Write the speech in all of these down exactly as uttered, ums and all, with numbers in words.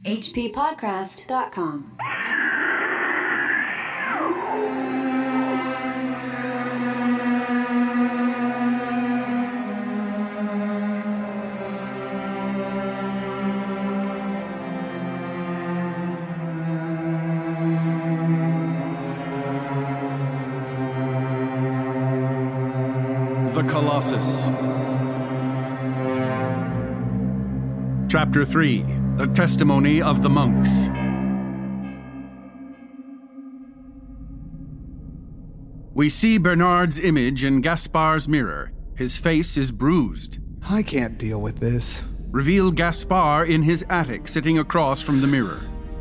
h p podcraft dot com. The Colossus. Chapter three. The Testimony of the Monks. We see Bernard's image in Gaspard's mirror. His face is bruised. I can't deal with this. Reveal Gaspard in his attic, sitting across from the mirror.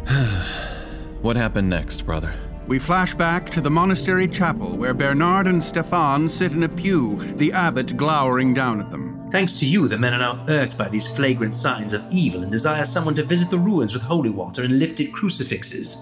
What happened next, brother? We flash back to the monastery chapel where Bernard and Stefan sit in a pew, the abbot glowering down at them. Thanks to you, the men are now irked by these flagrant signs of evil and desire someone to visit the ruins with holy water and lifted crucifixes.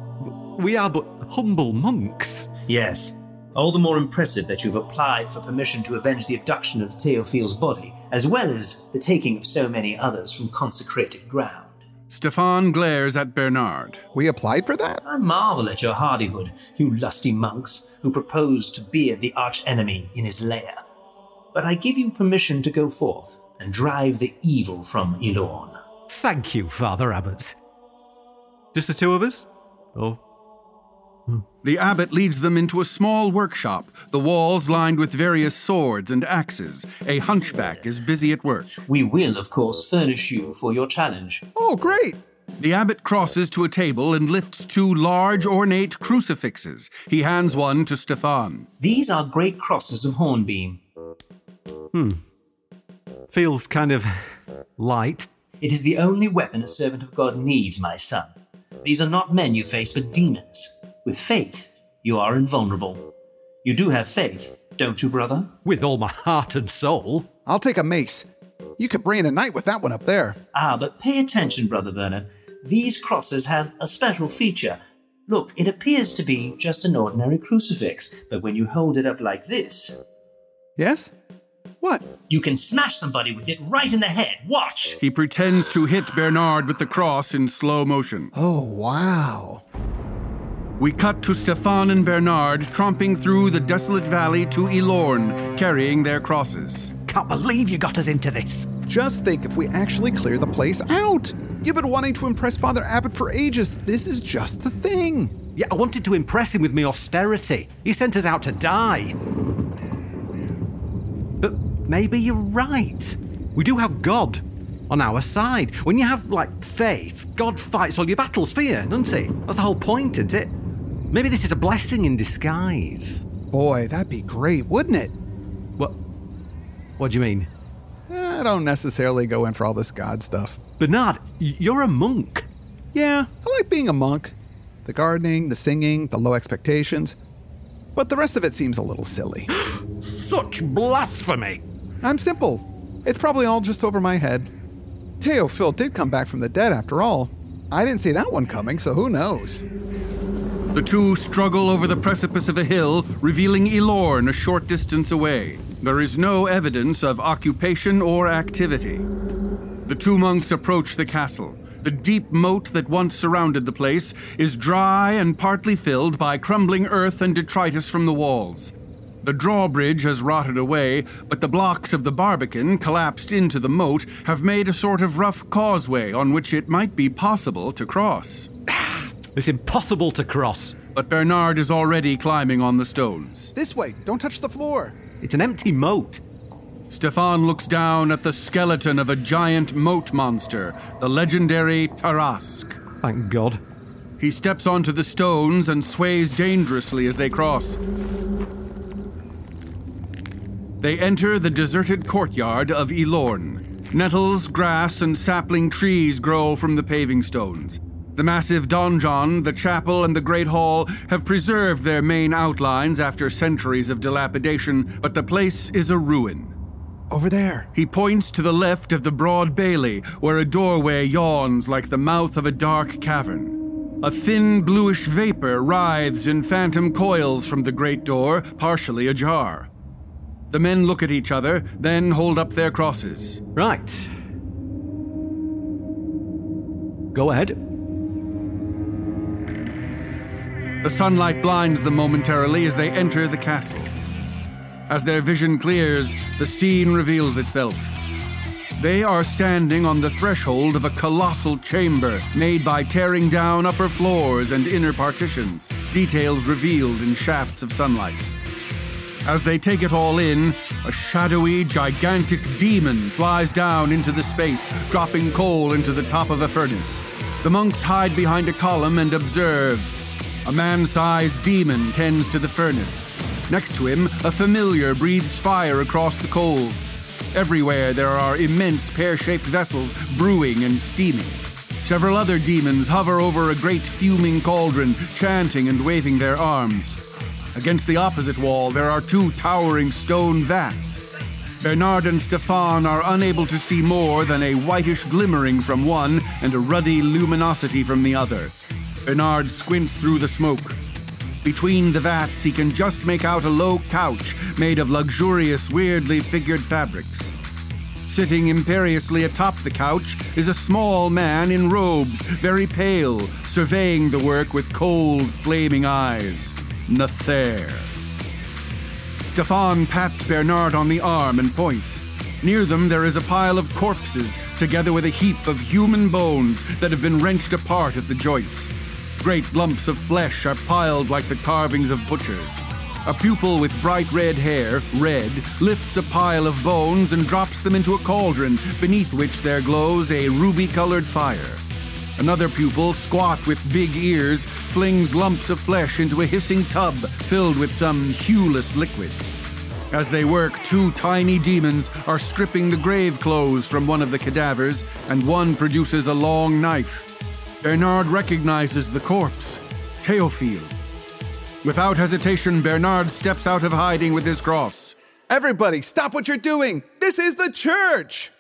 We are but humble monks. Yes. All the more impressive that you've applied for permission to avenge the abduction of Théophile's body, as well as the taking of so many others from consecrated ground. Stefan glares at Bernard. We applied for that? I marvel at your hardihood, you lusty monks who propose to beard the arch-enemy in his lair. But I give you permission to go forth and drive the evil from Elorn. Thank you, Father Abbot. Just the two of us? Oh. Hmm. The abbot leads them into a small workshop, the walls lined with various swords and axes. A hunchback is busy at work. We will, of course, furnish you for your challenge. Oh, great! The abbot crosses to a table and lifts two large, ornate crucifixes. He hands one to Stefan. These are great crosses of hornbeam. Hmm. Feels kind of light. It is the only weapon a servant of God needs, my son. These are not men you face, but demons. With faith, you are invulnerable. You do have faith, don't you, brother? With all my heart and soul. I'll take a mace. You could brain a knight with that one up there. Ah, but pay attention, Brother Bernard. These crosses have a special feature. Look, it appears to be just an ordinary crucifix, but when you hold it up like this... Yes? What? You can smash somebody with it right in the head. Watch! He pretends to hit Bernard with the cross in slow motion. Oh, wow. We cut to Stefan and Bernard tromping through the desolate valley to Elorn, carrying their crosses. Can't believe you got us into this. Just think if we actually clear the place out. You've been wanting to impress Father Abbot for ages. This is just the thing. Yeah, I wanted to impress him with my austerity. He sent us out to die. But maybe you're right. We do have God on our side. When you have, like, faith, God fights all your battles for you, doesn't he? That's the whole point, isn't it? Maybe this is a blessing in disguise. Boy, that'd be great, wouldn't it? What? What do you mean? I don't necessarily go in for all this God stuff. Bernard, you're a monk. Yeah, I like being a monk. The gardening, the singing, the low expectations. But the rest of it seems a little silly. Such blasphemy! I'm simple. It's probably all just over my head. Théophile did come back from the dead after all. I didn't see that one coming, so who knows? The two struggle over the precipice of a hill, revealing Elorn a short distance away. There is no evidence of occupation or activity. The two monks approach the castle. The deep moat that once surrounded the place is dry and partly filled by crumbling earth and detritus from the walls. The drawbridge has rotted away, but the blocks of the barbican, collapsed into the moat, have made a sort of rough causeway on which it might be possible to cross. It's impossible to cross. But Bernard is already climbing on the stones. This way, don't touch the floor. It's an empty moat. Stefan looks down at the skeleton of a giant moat monster, the legendary Tarrasque. Thank God. He steps onto the stones and sways dangerously as they cross. They enter the deserted courtyard of Elorn. Nettles, grass, and sapling trees grow from the paving stones. The massive donjon, the chapel, and the great hall have preserved their main outlines after centuries of dilapidation, but the place is a ruin. Over there. He points to the left of the broad bailey, where a doorway yawns like the mouth of a dark cavern. A thin, bluish vapor writhes in phantom coils from the great door, partially ajar. The men look at each other, then hold up their crosses. Right. Go ahead. The sunlight blinds them momentarily as they enter the castle. As their vision clears, the scene reveals itself. They are standing on the threshold of a colossal chamber made by tearing down upper floors and inner partitions, details revealed in shafts of sunlight. As they take it all in, a shadowy, gigantic demon flies down into the space, dropping coal into the top of a furnace. The monks hide behind a column and observe. A man-sized demon tends to the furnace. Next to him, a familiar breathes fire across the coals. Everywhere there are immense pear-shaped vessels brewing and steaming. Several other demons hover over a great fuming cauldron, chanting and waving their arms. Against the opposite wall, there are two towering stone vats. Bernard and Stefan are unable to see more than a whitish glimmering from one and a ruddy luminosity from the other. Bernard squints through the smoke. Between the vats, he can just make out a low couch made of luxurious, weirdly figured fabrics. Sitting imperiously atop the couch is a small man in robes, very pale, surveying the work with cold, flaming eyes. Nathair. Stefan pats Bernard on the arm and points. Near them there is a pile of corpses, together with a heap of human bones that have been wrenched apart at the joints. Great lumps of flesh are piled like the carvings of butchers. A pupil with bright red hair, Red, lifts a pile of bones and drops them into a cauldron, beneath which there glows a ruby-colored fire. Another pupil, squat with big ears, flings lumps of flesh into a hissing tub filled with some hueless liquid. As they work, two tiny demons are stripping the grave clothes from one of the cadavers, and one produces a long knife. Bernard recognizes the corpse, Théophile. Without hesitation, Bernard steps out of hiding with his cross. Everybody, stop what you're doing! This is the church!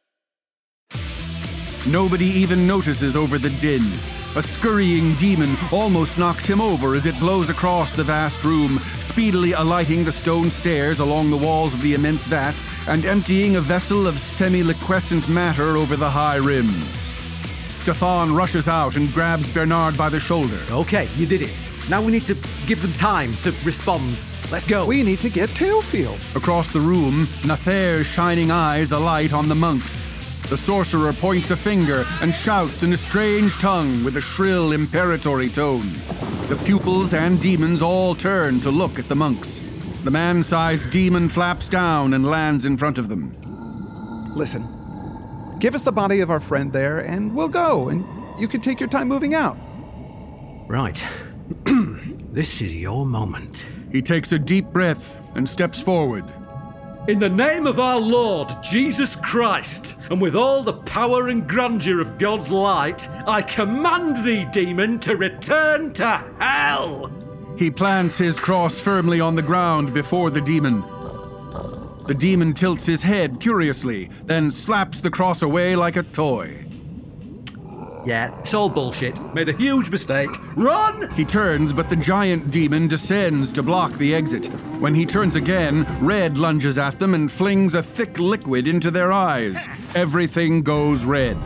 Nobody even notices over the din. A scurrying demon almost knocks him over as it blows across the vast room, speedily alighting the stone stairs along the walls of the immense vats and emptying a vessel of semi-liquescent matter over the high rims. Stefan rushes out and grabs Bernard by the shoulder. Okay, you did it. Now we need to give them time to respond. Let's go. We need to get Théophile. Across the room, Nathair's shining eyes alight on the monks. The sorcerer points a finger and shouts in a strange tongue with a shrill, imperatory tone. The pupils and demons all turn to look at the monks. The man-sized demon flaps down and lands in front of them. Listen, give us the body of our friend there and we'll go, and you can take your time moving out. Right. This is your moment. He takes a deep breath and steps forward. In the name of our Lord Jesus Christ, and with all the power and grandeur of God's light, I command thee, demon, to return to hell! He plants his cross firmly on the ground before the demon. The demon tilts his head curiously, then slaps the cross away like a toy. Yeah, it's all bullshit. Made a huge mistake. Run! He turns, but the giant demon descends to block the exit. When he turns again, Red lunges at them and flings a thick liquid into their eyes. Everything goes red.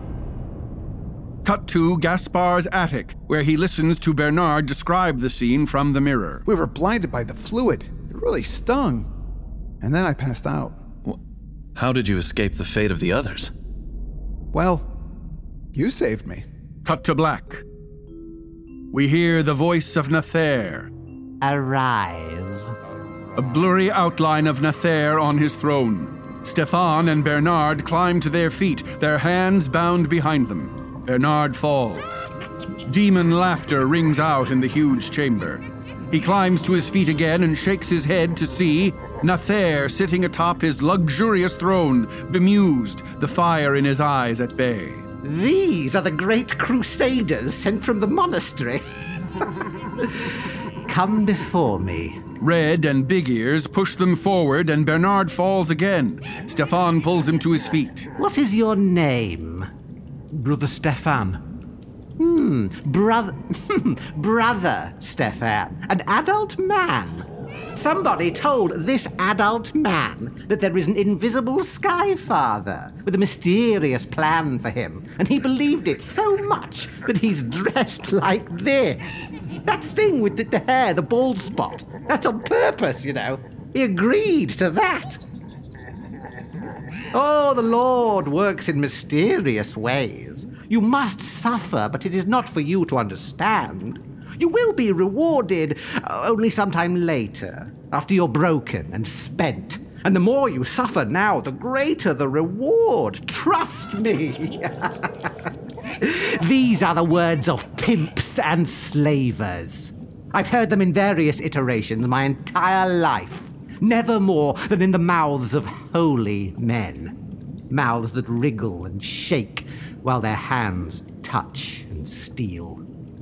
Cut to Gaspar's attic, where he listens to Bernard describe the scene from the mirror. We were blinded by the fluid. It really stung. And then I passed out. How did you escape the fate of the others? Well, you saved me. Cut to black. We hear the voice of Nathair. Arise. A blurry outline of Nathair on his throne. Stefan and Bernard climb to their feet, their hands bound behind them. Bernard falls. Demon laughter rings out in the huge chamber. He climbs to his feet again and shakes his head to see Nathair sitting atop his luxurious throne, bemused, the fire in his eyes at bay. These are the great crusaders sent from the monastery. Come before me. Red and Big Ears push them forward and Bernard falls again. Stefan pulls him to his feet. What is your name? Brother Stefan. Hmm, brother... brother Stefan. An adult man. Somebody told this adult man that there is an invisible Sky Father with a mysterious plan for him, and he believed it so much that he's dressed like this. That thing with the, the hair, the bald spot, that's on purpose, you know. He agreed to that. Oh, the Lord works in mysterious ways. You must suffer, but it is not for you to understand. You will be rewarded uh, only sometime later, after you're broken and spent. And the more you suffer now, the greater the reward. Trust me. These are the words of pimps and slavers. I've heard them in various iterations my entire life. Never more than in the mouths of holy men. Mouths that wriggle and shake while their hands touch and steal.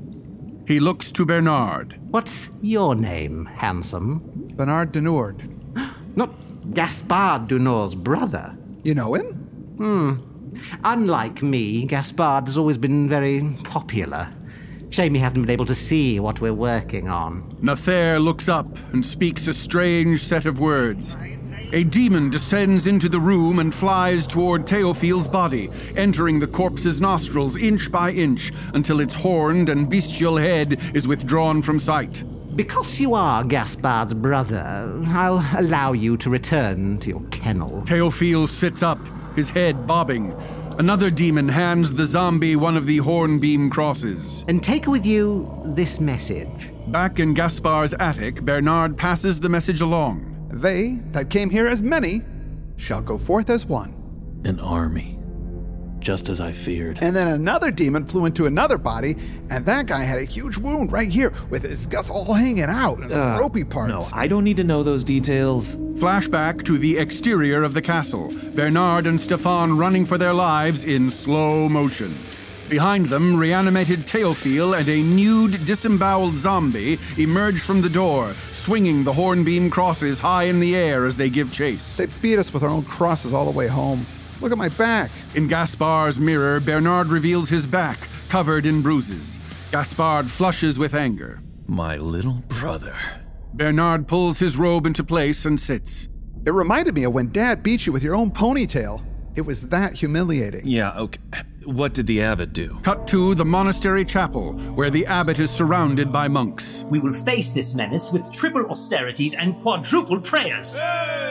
He looks to Bernard. What's your name, handsome? Bernard de Noord. Not Gaspard du Nord's brother. You know him? Hmm. Unlike me, Gaspard has always been very popular. Shame he hasn't been able to see what we're working on. Nathair looks up and speaks a strange set of words. A demon descends into the room and flies toward Théophile's body, entering the corpse's nostrils inch by inch until its horned and bestial head is withdrawn from sight. Because you are Gaspard's brother, I'll allow you to return to your kennel. Théophile sits up, his head bobbing. Another demon hands the zombie one of the hornbeam crosses. And take with you this message. Back in Gaspard's attic, Bernard passes the message along. They that came here as many shall go forth as one. An army. Just as I feared. And then another demon flew into another body, and that guy had a huge wound right here with his guts all hanging out and Uh, the ropey parts. No, I don't need to know those details. Flashback to the exterior of the castle. Bernard and Stefan running for their lives in slow motion. Behind them, reanimated Théophile and a nude, disemboweled zombie emerge from the door, swinging the hornbeam crosses high in the air as they give chase. They beat us with our own crosses all the way home. Look at my back. In Gaspard's mirror, Bernard reveals his back, covered in bruises. Gaspard flushes with anger. My little brother. Bernard pulls his robe into place and sits. It reminded me of when Dad beat you with your own ponytail. It was that humiliating. Yeah, okay. What did the abbot do? Cut to the monastery chapel, where the abbot is surrounded by monks. We will face this menace with triple austerities and quadruple prayers.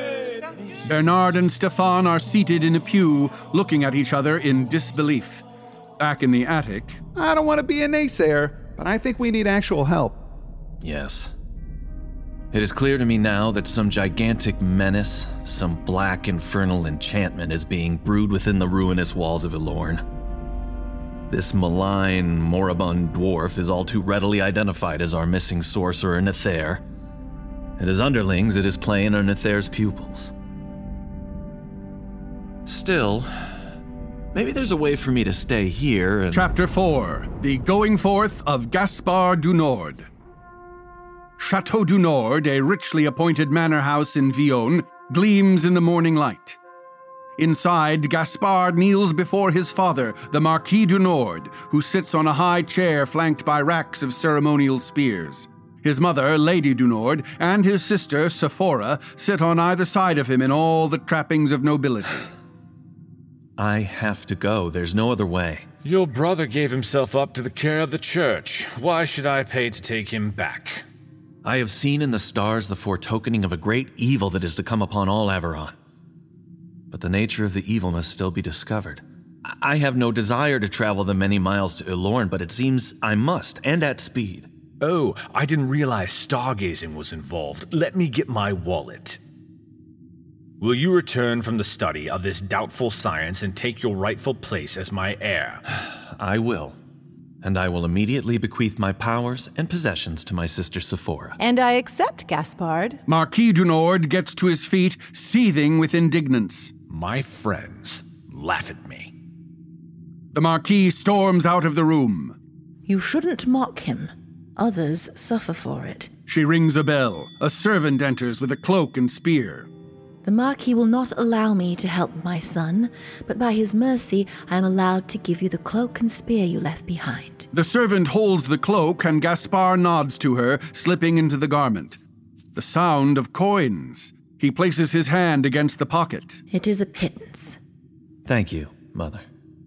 Bernard and Stefan are seated in a pew, looking at each other in disbelief. Back in the attic, I don't want to be a naysayer, but I think we need actual help. Yes. It is clear to me now that some gigantic menace, some black infernal enchantment is being brewed within the ruinous walls of Ilorn. This malign, moribund dwarf is all too readily identified as our missing sorcerer Nathair, and as underlings it is playing on Nathair's pupils. Still, maybe there's a way for me to stay here and... Chapter four, The Going Forth of Gaspard du Nord. Chateau du Nord, a richly appointed manor house in Vion, gleams in the morning light. Inside, Gaspard kneels before his father, the Marquis du Nord, who sits on a high chair flanked by racks of ceremonial spears. His mother, Lady du Nord, and his sister, Sephora, sit on either side of him in all the trappings of nobility. I have to go. There's no other way. Your brother gave himself up to the care of the church. Why should I pay to take him back? I have seen in the stars the foretokening of a great evil that is to come upon all Averon. But the nature of the evil must still be discovered. I have no desire to travel the many miles to Ilorn, but it seems I must, and at speed. Oh, I didn't realize stargazing was involved. Let me get my wallet. Will you return from the study of this doubtful science and take your rightful place as my heir? I will. And I will immediately bequeath my powers and possessions to my sister Sephora. And I accept, Gaspard. Marquis du Nord gets to his feet, seething with indignance. My friends laugh at me. The Marquis storms out of the room. You shouldn't mock him. Others suffer for it. She rings a bell. A servant enters with a cloak and spear. The Marquis will not allow me to help my son, but by his mercy I am allowed to give you the cloak and spear you left behind. The servant holds the cloak, and Gaspard nods to her, slipping into the garment. The sound of coins. He places his hand against the pocket. It is a pittance. Thank you, Mother.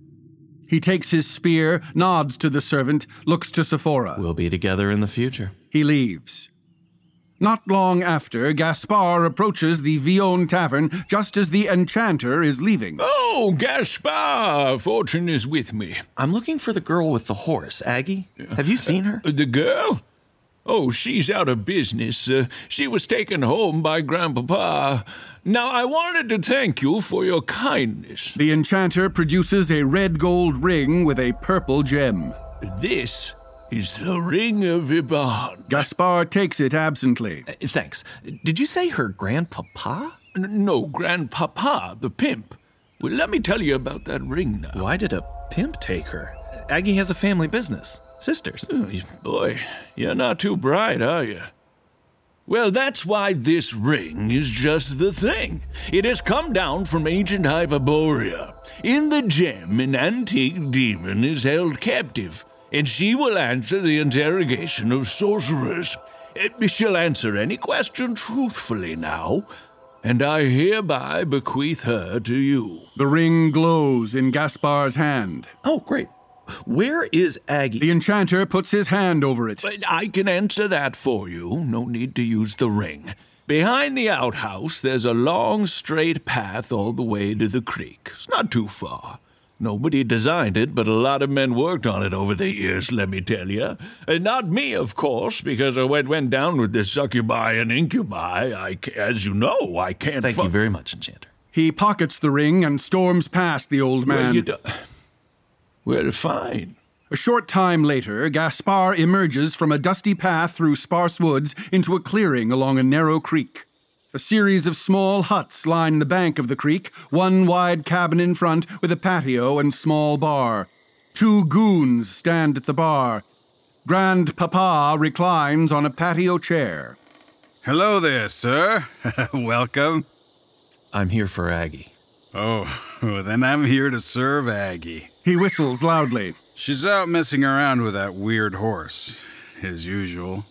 He takes his spear, nods to the servant, looks to Sephora. We'll be together in the future. He leaves. Not long after, Gaspar approaches the Vion Tavern just as the enchanter is leaving. Oh, Gaspar! Fortune is with me. I'm looking for the girl with the horse, Aggie. Have you seen her? Uh, the girl? Oh, she's out of business. Uh, she was taken home by Grandpapa. Now, I wanted to thank you for your kindness. The enchanter produces a red gold ring with a purple gem. This is the Ring of Iban. Gaspar takes it absently. Uh, thanks. Did you say her grandpapa? N- no, Grandpapa, the pimp. Well, let me tell you about that ring now. Why did a pimp take her? Aggie has a family business. Sisters. Oh, boy, you're not too bright, are you? Well, that's why this ring is just the thing. It has come down from ancient Hyperborea. In the gem, an antique demon is held captive, and she will answer the interrogation of sorcerers. She'll answer any question truthfully now, and I hereby bequeath her to you. The ring glows in Gaspar's hand. Oh, great. Where is Aggie? The enchanter puts his hand over it. I can answer that for you. No need to use the ring. Behind the outhouse, there's a long, straight path all the way to the creek. It's not too far. Nobody designed it, but a lot of men worked on it over the years, let me tell you. And not me, of course, because I went, went down with the succubi and incubi. I, as you know, I can't... Thank fu- you very much, Enchanter. He pockets the ring and storms past the old man. Well, you do- well, fine. A short time later, Gaspar emerges from a dusty path through sparse woods into a clearing along a narrow creek. A series of small huts line the bank of the creek, one wide cabin in front with a patio and small bar. Two goons stand at the bar. Grandpapa reclines on a patio chair. Hello there, sir. Welcome. I'm here for Aggie. Oh, then I'm here to serve Aggie. He whistles loudly. She's out messing around with that weird horse, as usual.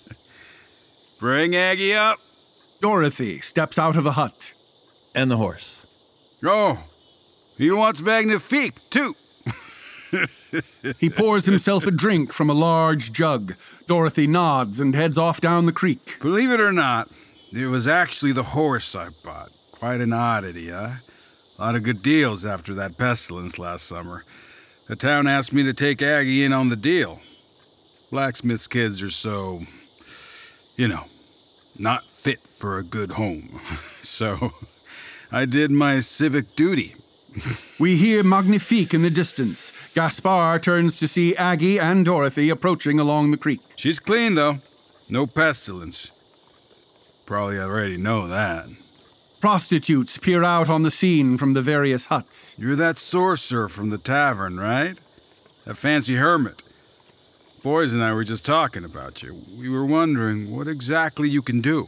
Bring Aggie up. Dorothy steps out of a hut. And the horse. Oh, he wants Magnifique, too. He pours himself a drink from a large jug. Dorothy nods and heads off down the creek. Believe it or not, it was actually the horse I bought. Quite an oddity, huh? A lot of good deals after that pestilence last summer. The town asked me to take Aggie in on the deal. Blacksmith's kids are so, you know, not fit for a good home. So I did my civic duty. We hear Magnifique in the distance. Gaspar turns to see Aggie and Dorothy approaching along the creek. She's clean, though. No pestilence. Probably already know that. Prostitutes peer out on the scene from the various huts. You're that sorcerer from the tavern, right? That fancy hermit. Boys and I were just talking about you. We were wondering what exactly you can do.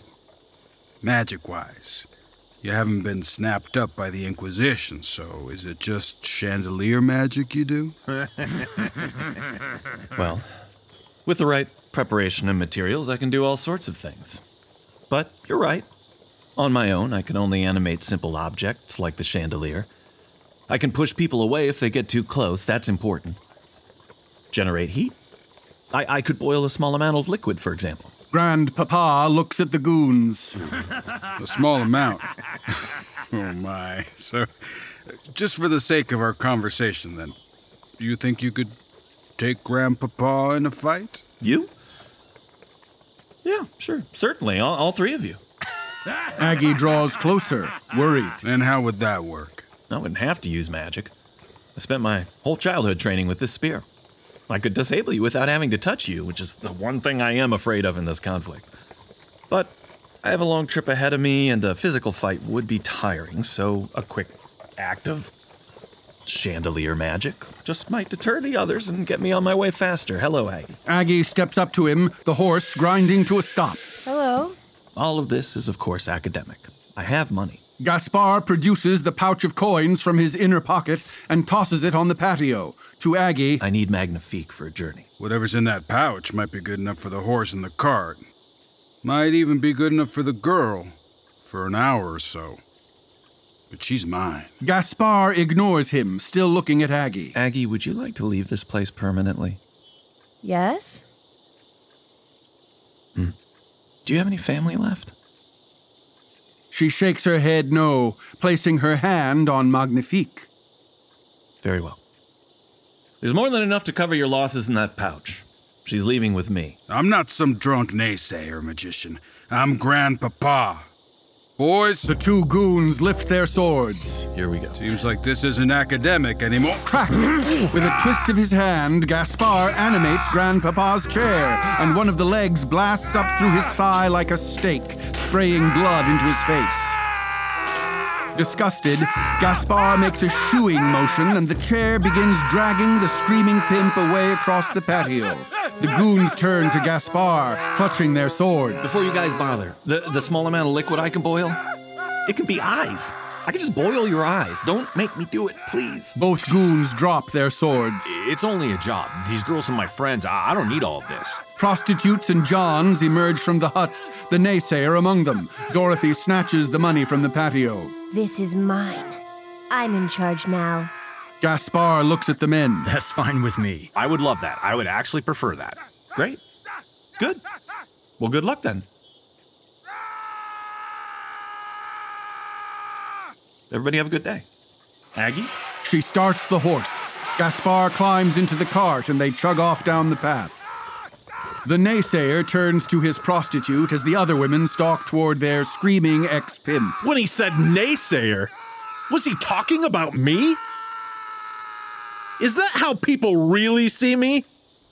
Magic-wise. You haven't been snapped up by the Inquisition, so is it just chandelier magic you do? Well, with the right preparation and materials, I can do all sorts of things. But you're right. On my own, I can only animate simple objects like the chandelier. I can push people away if they get too close, that's important. Generate heat. I, I could boil a small amount of liquid, for example. Grandpapa looks at the goons. A small amount. Oh my. So, just for the sake of our conversation then, you think you could take Grandpapa in a fight? You? Yeah, sure. Certainly. All, all three of you. Aggie draws closer, worried. And how would that work? I wouldn't have to use magic. I spent my whole childhood training with this spear. I could disable you without having to touch you, which is the one thing I am afraid of in this conflict. But I have a long trip ahead of me, and a physical fight would be tiring, so a quick act of chandelier magic just might deter the others and get me on my way faster. Hello, Aggie. Aggie steps up to him, the horse grinding to a stop. Hello. All of this is, of course, academic. I have money. Gaspar produces the pouch of coins from his inner pocket and tosses it on the patio. To Aggie, I need Magnifique for a journey. Whatever's in that pouch might be good enough for the horse and the cart. Might even be good enough for the girl, for an hour or so. But she's mine. Gaspar ignores him, still looking at Aggie. Aggie, would you like to leave this place permanently? Yes? Hmm. Do you have any family left? She shakes her head no, placing her hand on Magnifique. Very well. There's more than enough to cover your losses in that pouch. She's leaving with me. I'm not some drunk naysayer magician. I'm Grandpapa. Boys. The two goons lift their swords. Here we go. Seems like this isn't academic anymore. Crack! With a twist of his hand, Gaspar animates Grandpapa's chair, and one of the legs blasts up through his thigh like a stake, spraying blood into his face. Disgusted, Gaspar makes a shooing motion, and the chair begins dragging the screaming pimp away across the patio. The goons turn to Gaspar, clutching their swords. Before you guys bother, the, the small amount of liquid I can boil, it can be eyes. I can just boil your eyes. Don't make me do it, please. Both goons drop their swords. It's only a job. These girls are my friends. I, I don't need all of this. Prostitutes and Johns emerge from the huts, the naysayer among them. Dorothy snatches the money from the patio. This is mine. I'm in charge now. Gaspar looks at the men. That's fine with me. I would love that. I would actually prefer that. Great. Good. Well, good luck then. Everybody have a good day. Aggie? She starts the horse. Gaspar climbs into the cart and they chug off down the path. The naysayer turns to his prostitute as the other women stalk toward their screaming ex-pimp. When he said naysayer, was he talking about me? Is that how people really see me?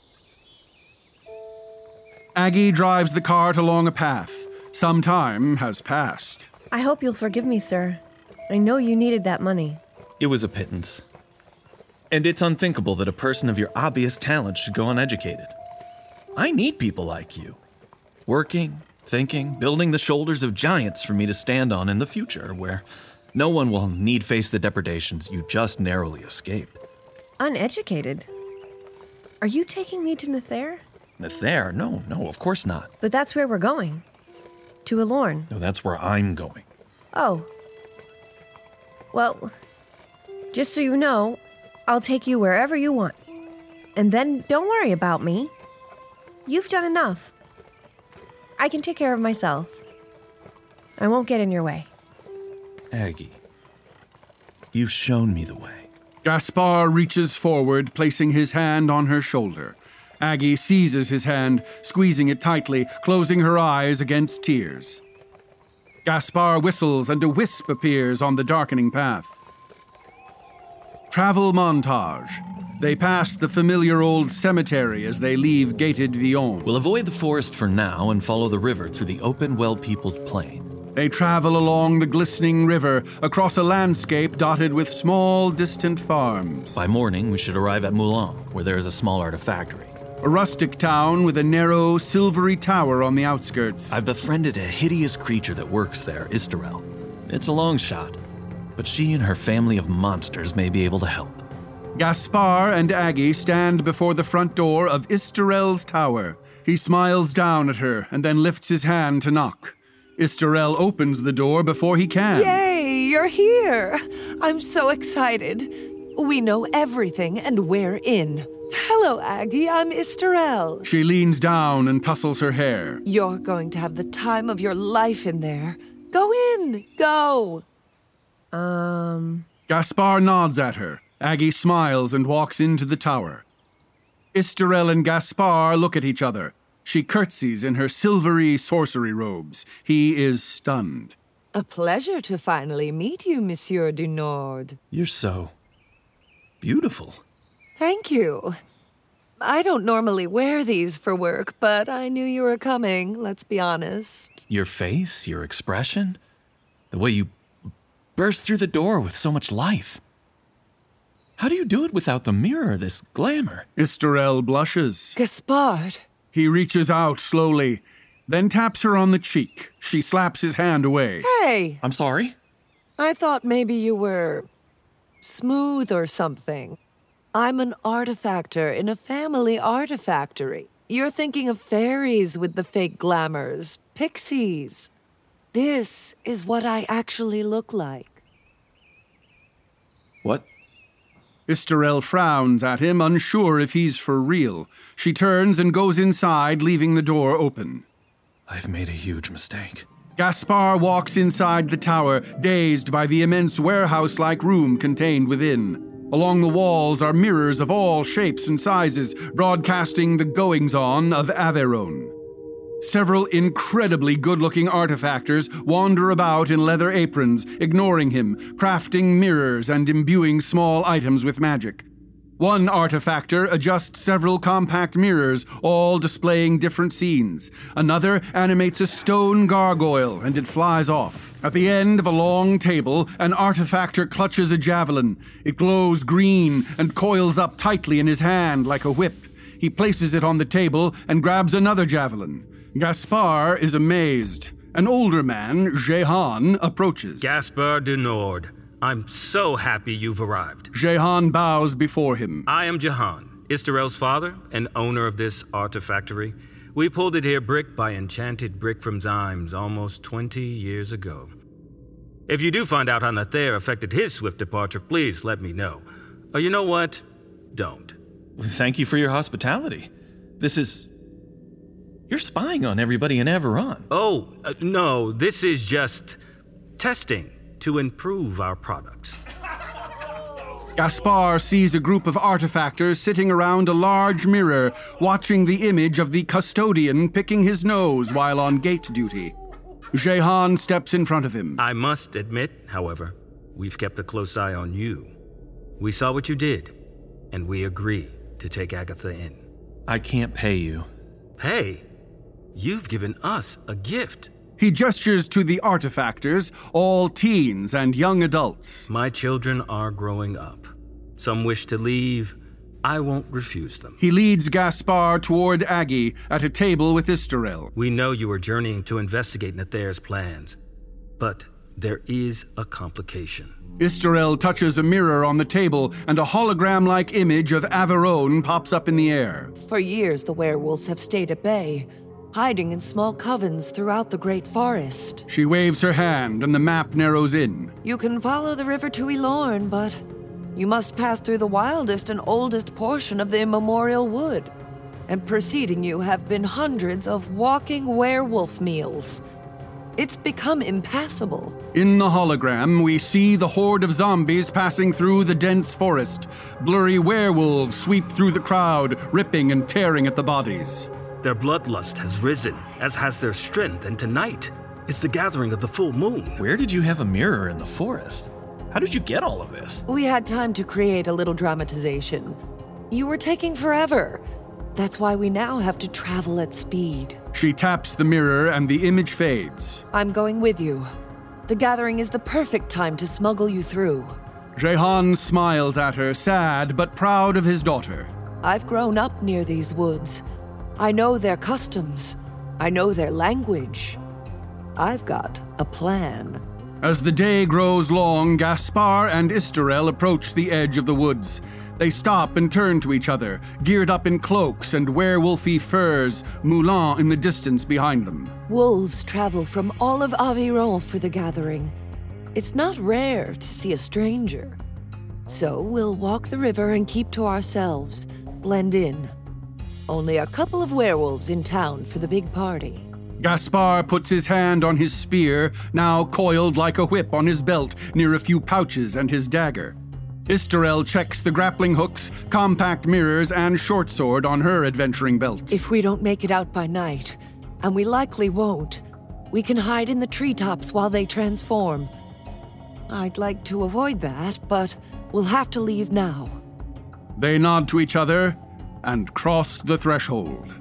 Aggie drives the cart along a path. Some time has passed. I hope you'll forgive me, sir. I know you needed that money. It was a pittance. And it's unthinkable that a person of your obvious talent should go uneducated. I need people like you. Working, thinking, building the shoulders of giants for me to stand on in the future, where no one will need face the depredations you just narrowly escaped. Uneducated? Are you taking me to Nether? Nether? No, no, of course not. But that's where we're going. To Elorn. No, that's where I'm going. Oh. Well, just so you know, I'll take you wherever you want. And then don't worry about me. You've done enough. I can take care of myself. I won't get in your way. Aggie, you've shown me the way. Gaspar reaches forward, placing his hand on her shoulder. Aggie seizes his hand, squeezing it tightly, closing her eyes against tears. Gaspar whistles and a wisp appears on the darkening path. Travel montage. They pass the familiar old cemetery as they leave gated Villon. We'll avoid the forest for now and follow the river through the open, well-peopled plain. They travel along the glistening river, across a landscape dotted with small, distant farms. By morning, we should arrive at Moulin, where there is a small artifactory. A rustic town with a narrow, silvery tower on the outskirts. I've befriended a hideous creature that works there, Istarel. It's a long shot, but she and her family of monsters may be able to help. Gaspar and Aggie stand before the front door of Istarel's tower. He smiles down at her and then lifts his hand to knock. Istarel opens the door before he can. Yay, you're here! I'm so excited. We know everything and we're in. Hello, Aggie, I'm Istarel. She leans down and tussles her hair. You're going to have the time of your life in there. Go in, go! Um... Gaspar nods at her. Aggie smiles and walks into the tower. Istarel and Gaspar look at each other. She curtsies in her silvery sorcery robes. He is stunned. A pleasure to finally meet you, Monsieur du Nord. You're so beautiful. Thank you. I don't normally wear these for work, but I knew you were coming, let's be honest. Your face, your expression, the way you burst through the door with so much life. How do you do it without the mirror, this glamour? Istarel blushes. Gaspard. He reaches out slowly, then taps her on the cheek. She slaps his hand away. Hey! I'm sorry? I thought maybe you were smooth or something. I'm an artifactor in a family artifactory. You're thinking of fairies with the fake glamours, pixies. This is what I actually look like. What? Isterel frowns at him, unsure if he's for real. She turns and goes inside, leaving the door open. I've made a huge mistake. Gaspar walks inside the tower, dazed by the immense warehouse-like room contained within. Along the walls are mirrors of all shapes and sizes, broadcasting the goings-on of Averon. Several incredibly good-looking artifactors wander about in leather aprons, ignoring him, crafting mirrors and imbuing small items with magic. One artifactor adjusts several compact mirrors, all displaying different scenes. Another animates a stone gargoyle, and it flies off. At the end of a long table, an artifactor clutches a javelin. It glows green and coils up tightly in his hand like a whip. He places it on the table and grabs another javelin. Gaspar is amazed. An older man, Jehan, approaches. Gaspar du Nord, I'm so happy you've arrived. Jehan bows before him. I am Jehan, Isterel's father and owner of this artifactory. We pulled it here brick by enchanted brick from Zymes almost twenty years ago. If you do find out how Nathair affected his swift departure, please let me know. Or you know what? Don't. Thank you for your hospitality. This is... You're spying on everybody in Averon. Oh, uh, no, this is just testing to improve our product. Gaspar sees a group of artifactors sitting around a large mirror, watching the image of the custodian picking his nose while on gate duty. Jehan steps in front of him. I must admit, however, we've kept a close eye on you. We saw what you did, and we agree to take Agatha in. I can't pay you. Pay? You've given us a gift. He gestures to the artifactors, all teens and young adults. My children are growing up. Some wish to leave. I won't refuse them. He leads Gaspar toward Aggie at a table with Isterel. We know you are journeying to investigate Nathair's plans, but there is a complication. Isterel touches a mirror on the table, and a hologram-like image of Averon pops up in the air. For years, the werewolves have stayed at bay, hiding in small covens throughout the Great Forest. She waves her hand, and the map narrows in. You can follow the river to Elorn, but you must pass through the wildest and oldest portion of the immemorial wood. And preceding you have been hundreds of walking werewolf meals. It's become impassable. In the hologram, we see the horde of zombies passing through the dense forest. Blurry werewolves sweep through the crowd, ripping and tearing at the bodies. Their bloodlust has risen, as has their strength, and tonight is the gathering of the full moon. Where did you have a mirror in the forest? How did you get all of this? We had time to create a little dramatization. You were taking forever. That's why we now have to travel at speed. She taps the mirror and the image fades. I'm going with you. The gathering is the perfect time to smuggle you through. Jehan smiles at her, sad but proud of his daughter. I've grown up near these woods. I know their customs. I know their language. I've got a plan. As the day grows long, Gaspar and Isterel approach the edge of the woods. They stop and turn to each other, geared up in cloaks and werewolfy furs, Moulin in the distance behind them. Wolves travel from all of Aviron for the gathering. It's not rare to see a stranger. So we'll walk the river and keep to ourselves, blend in. Only a couple of werewolves in town for the big party. Gaspar puts his hand on his spear, now coiled like a whip on his belt near a few pouches and his dagger. Isterel checks the grappling hooks, compact mirrors, and short sword on her adventuring belt. If we don't make it out by night, and we likely won't, we can hide in the treetops while they transform. I'd like to avoid that, but we'll have to leave now. They nod to each other and cross the threshold.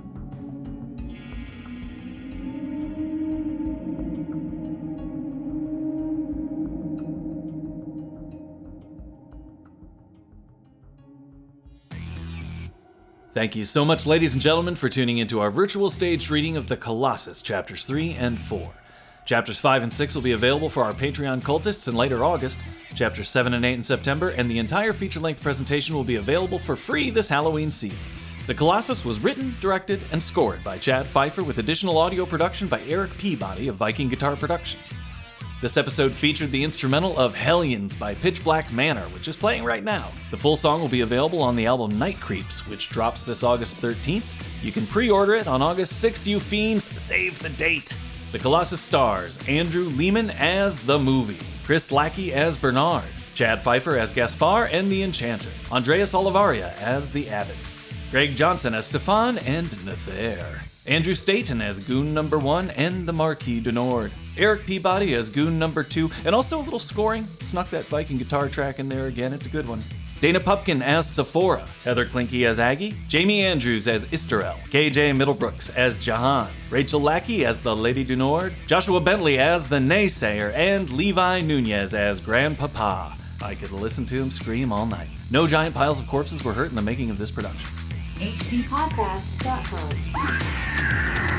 Thank you so much, ladies and gentlemen, for tuning into our virtual stage reading of The Colossus, Chapters three and four. Chapters five and six will be available for our Patreon cultists in later August, Chapters seven and eight in September, and the entire feature-length presentation will be available for free this Halloween season. The Colossus was written, directed, and scored by Chad Pfeiffer with additional audio production by Eric Peabody of Viking Guitar Productions. This episode featured the instrumental of Hellions by Pitch Black Manor, which is playing right now. The full song will be available on the album Night Creeps, which drops this August thirteenth. You can pre-order it on August sixth, you fiends. Save the date. The Colossus stars Andrew Lehman as the movie, Chris Lackey as Bernard, Chad Pfeiffer as Gaspar and the Enchanter, Andreas Olivaria as the Abbot, Greg Johnson as Stefan and Nether, Andrew Staten as Goon Number One and the Marquis de Nord, Eric Peabody as Goon Number Two, and also a little scoring. Snuck that Viking guitar track in there again, it's a good one. Dana Pupkin as Sephora, Heather Klinke as Aggie, Jamie Andrews as Isterel, K J Middlebrooks as Jahan, Rachel Lackey as the Lady du Nord, Joshua Bentley as the Naysayer, and Levi Nunez as Grandpapa. I could listen to him scream all night. No giant piles of corpses were hurt in the making of this production. H P podcast dot com